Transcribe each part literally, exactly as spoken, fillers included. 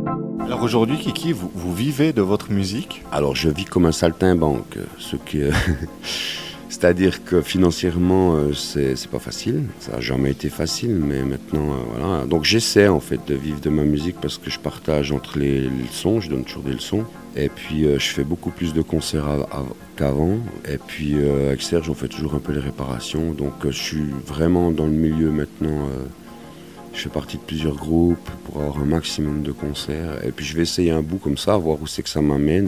Alors aujourd'hui, Kiki, vous, vous vivez de votre musique? Alors je vis comme un saltimbanque, ce qui, euh, c'est-à-dire que financièrement euh, c'est, c'est pas facile, ça n'a jamais été facile, mais maintenant euh, voilà. Donc j'essaie en fait de vivre de ma musique parce que je partage entre les, les leçons, je donne toujours des leçons, et puis euh, je fais beaucoup plus de concerts à, à, qu'avant, et puis euh, avec Serge on fait toujours un peu les réparations, donc euh, je suis vraiment dans le milieu maintenant. Euh, Je fais partie de plusieurs groupes pour avoir un maximum de concerts. Et puis je vais essayer un bout comme ça, voir où c'est que ça m'amène.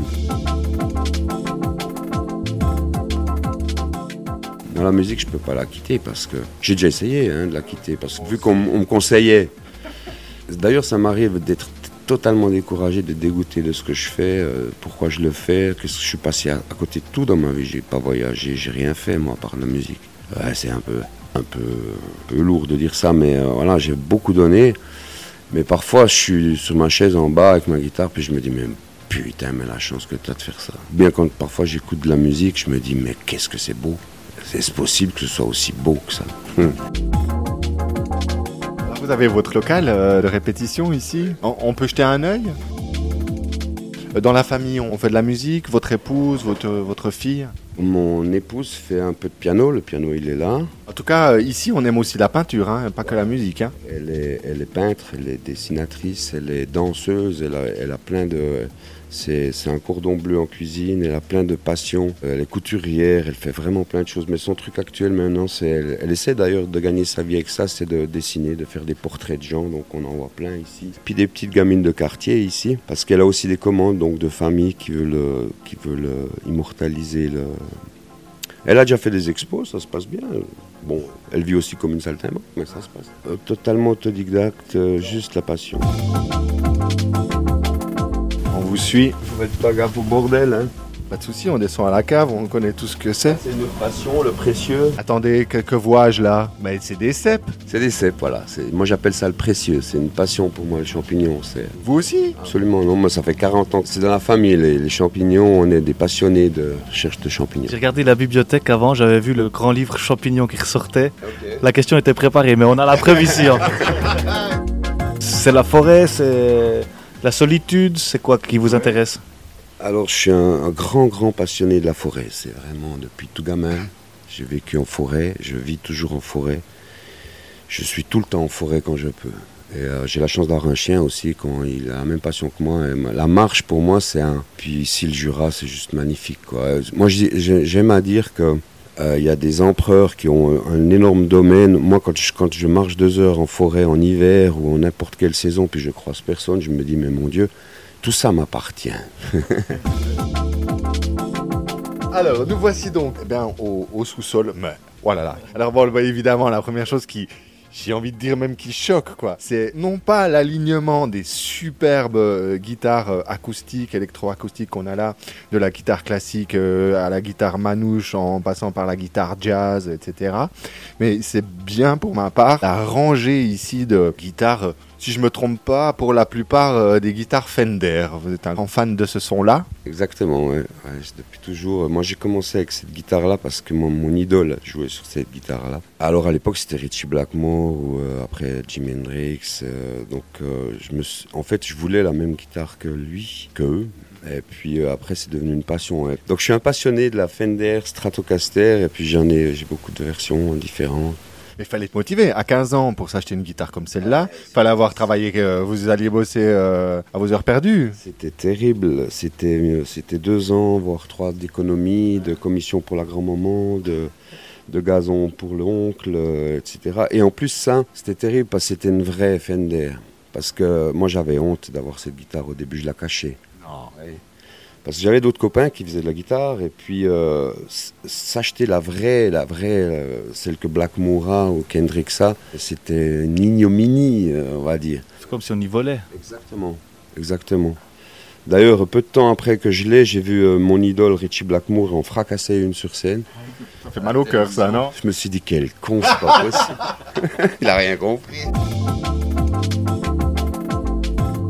Dans la musique, je ne peux pas la quitter parce que... J'ai déjà essayé hein, de la quitter parce que vu qu'on on me conseillait... D'ailleurs, ça m'arrive d'être totalement découragé, de dégoûté de ce que je fais, euh, pourquoi je le fais, que je suis passé à, à côté de tout dans ma vie. Je n'ai pas voyagé, j'ai rien fait moi, à part la musique. Ouais, c'est un peu... Un peu, un peu lourd de dire ça, mais euh, voilà, j'ai beaucoup donné. Mais parfois, je suis sur ma chaise en bas avec ma guitare, puis je me dis, mais putain, mais la chance que tu as de faire ça. Bien quand parfois j'écoute de la musique, je me dis, mais qu'est-ce que c'est beau. Est-ce possible que ce soit aussi beau que ça? hum. Alors vous avez votre local euh, de répétition ici. On, on peut jeter un œil? Dans la famille, on fait de la musique, votre épouse, votre, votre fille? Mon épouse fait un peu de piano, le piano il est là. En tout cas, euh, ici, on aime aussi la peinture, hein, pas que la musique. Hein. Elle est, elle est peintre, elle est dessinatrice, elle est danseuse, elle a, elle a plein de... C'est, c'est un cordon bleu en cuisine, elle a plein de passion. Elle est couturière, elle fait vraiment plein de choses. Mais son truc actuel maintenant, c'est... Elle, elle essaie d'ailleurs de gagner sa vie avec ça, c'est de dessiner, de faire des portraits de gens. Donc on en voit plein ici. Puis des petites gamines de quartier ici, parce qu'elle a aussi des commandes donc, de familles qui veulent, qui veulent immortaliser le... Elle a déjà fait des expos, ça se passe bien. Bon, elle vit aussi comme une saltimbanque, mais ça se passe. Euh, totalement autodidacte, euh, juste la passion. On vous suit. Faut mettre pas gaffe au bordel, hein. Pas de souci, on descend à la cave, on connaît tout ce que c'est. C'est notre passion, le précieux. Attendez, quelques vois-je là? Mais c'est des cèpes. C'est des cèpes, voilà. C'est... Moi j'appelle ça le précieux, c'est une passion pour moi, les champignons. C'est... Vous aussi? Absolument, non, moi ça fait quarante ans que c'est dans la famille, les, les champignons, on est des passionnés de recherche de champignons. J'ai regardé la bibliothèque avant, j'avais vu le grand livre champignons qui ressortait. Okay. La question était préparée, mais on a la preuve ici. Hein. C'est la forêt, c'est la solitude, c'est quoi qui vous intéresse? Alors, je suis un, un grand, grand passionné de la forêt. C'est vraiment depuis tout gamin. J'ai vécu en forêt, je vis toujours en forêt. Je suis tout le temps en forêt quand je peux. Et euh, j'ai la chance d'avoir un chien aussi, quand il a la même passion que moi. Et la marche, pour moi, c'est un... Puis ici, le Jura, c'est juste magnifique, quoi. Moi, j'aime à dire que il euh, y a des empereurs qui ont un énorme domaine. Moi, quand je, quand je marche deux heures en forêt, en hiver ou en n'importe quelle saison, puis je croise personne, je me dis, mais mon Dieu... Tout ça m'appartient. Alors, nous voici donc eh bien, au, au sous-sol. Mais voilà. Là. Alors bon, bah, évidemment, la première chose qui, j'ai envie de dire même qui choque, quoi, c'est non pas l'alignement des superbes euh, guitares euh, acoustiques, électro-acoustiques qu'on a là, de la guitare classique euh, à la guitare manouche, en passant par la guitare jazz, et cetera. Mais c'est bien pour ma part la rangée ici de guitares. Euh, Si je ne me trompe pas, pour la plupart euh, des guitares Fender. Vous êtes un grand fan de ce son-là? Exactement, ouais. Ouais, depuis toujours. Moi, j'ai commencé avec cette guitare-là parce que mon, mon idole jouait sur cette guitare-là. Alors, à l'époque, c'était Ritchie Blackmore ou euh, après Jimi Hendrix. Euh, donc, euh, je me suis... en fait, je voulais la même guitare que lui, que eux. Et puis euh, après, c'est devenu une passion. Ouais. Donc, je suis un passionné de la Fender Stratocaster. Et puis, j'en ai, j'ai beaucoup de versions différentes. Mais il fallait être motivé. À quinze ans, pour s'acheter une guitare comme celle-là, il fallait avoir travaillé, euh, vous alliez bosser euh, à vos heures perdues. C'était terrible. C'était, c'était deux ans, voire trois d'économie, de commission pour la grand-maman, de, de gazon pour l'oncle, euh, et cetera. Et en plus, ça, c'était terrible parce que c'était une vraie Fender. Parce que moi, j'avais honte d'avoir cette guitare. Au début, je la cachais. Non. Ouais. Parce que j'avais d'autres copains qui faisaient de la guitare et puis euh, s'acheter la vraie, la vraie, euh, celle que Blackmore a ou Kendrick a, c'était une ignominie, euh, on va dire. C'est comme si on y volait. Exactement, exactement. D'ailleurs, peu de temps après que je l'ai, j'ai vu euh, mon idole Ritchie Blackmore en fracasser une sur scène. Ça fait mal au cœur, ça, non? Je me suis dit, quel con, c'est pas possible. Il a rien compris.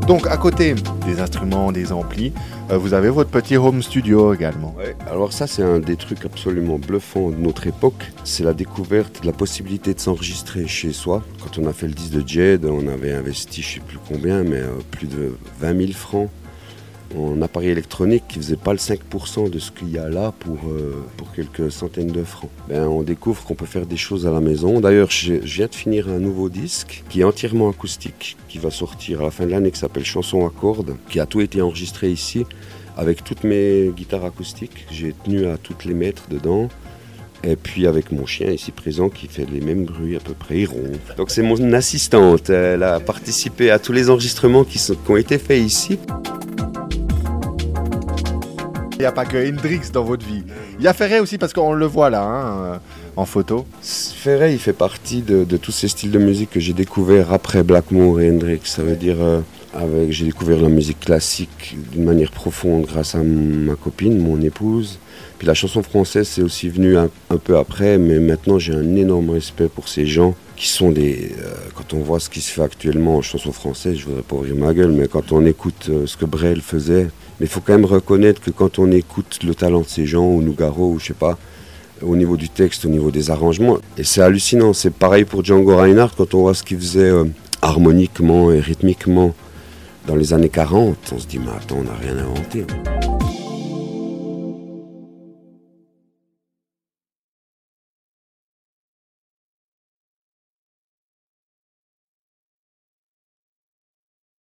Donc à côté des instruments, des amplis, euh, vous avez votre petit home studio également. Ouais. Alors ça c'est un des trucs absolument bluffants de notre époque, c'est la découverte de la possibilité de s'enregistrer chez soi. Quand on a fait le disque de Jed, on avait investi je sais plus combien, mais euh, plus de vingt mille francs en appareil électronique qui ne faisait pas le cinq pour cent de ce qu'il y a là pour, euh, pour quelques centaines de francs. Ben, on découvre qu'on peut faire des choses à la maison. D'ailleurs, je, je viens de finir un nouveau disque qui est entièrement acoustique, qui va sortir à la fin de l'année, qui s'appelle Chanson à cordes, qui a tout été enregistré ici, avec toutes mes guitares acoustiques. J'ai tenu à toutes les mettre dedans. Et puis avec mon chien ici présent qui fait les mêmes bruits à peu près, il ronfle. Donc c'est mon assistante, elle a participé à tous les enregistrements qui, sont, qui ont été faits ici. Il n'y a pas que Hendrix dans votre vie. Il y a Ferret aussi parce qu'on le voit là, hein, en photo. Ferret, il fait partie de, de tous ces styles de musique que j'ai découvert après Blackmore et Hendrix. Ça veut dire, euh, avec, j'ai découvert la musique classique d'une manière profonde grâce à ma copine, mon épouse. Puis la chanson française, c'est aussi venu un, un peu après, mais maintenant j'ai un énorme respect pour ces gens qui sont des... Euh, quand on voit ce qui se fait actuellement en chanson française, je voudrais pas ouvrir ma gueule, mais quand on écoute euh, ce que Brel faisait... Mais il faut quand même reconnaître que quand on écoute le talent de ces gens, ou Nougaro, ou je sais pas, au niveau du texte, au niveau des arrangements, et c'est hallucinant. C'est pareil pour Django Reinhardt, quand on voit ce qu'il faisait euh, harmoniquement et rythmiquement dans les années quarante, on se dit, mais attends, on n'a rien inventé.